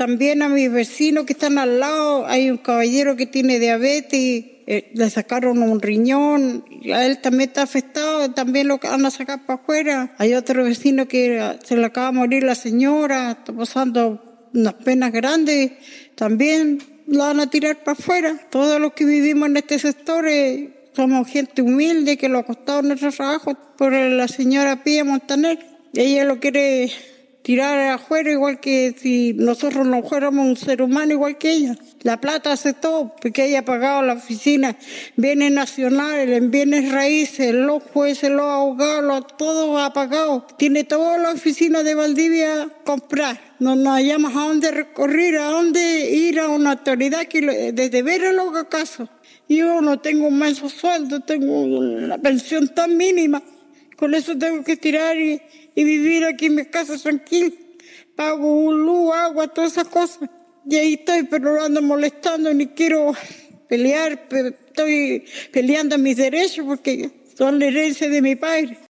también a mis vecinos que están al lado. Hay un caballero que tiene diabetes, le sacaron un riñón, a él también está afectado, también lo van a sacar para afuera. Hay otro vecino que se le acaba de morir la señora, está pasando unas penas grandes, también la van a tirar para afuera. Todos los que vivimos en este sector somos gente humilde que lo ha costado nuestro trabajo por la señora Pía Montaner. Ella lo quiere tirar afuera igual que si nosotros no fuéramos un ser humano igual que ella. La plata hace todo, porque ella ha pagado la oficina, bienes nacionales, en bienes raíces, los jueces, los abogados, todo ha pagado. Tiene toda la oficina de Valdivia a comprar. No nos hallamos a dónde recorrer, a dónde ir a una autoridad que desde veras lo haga caso. Yo no tengo un menso sueldo, tengo una pensión tan mínima. Con eso tengo que tirar y vivir aquí en mi casa tranquilo. Pago luz, agua, todas esas cosas. Y ahí estoy, pero no ando molestando, ni quiero pelear. Estoy peleando mis derechos porque son la herencia de mi padre.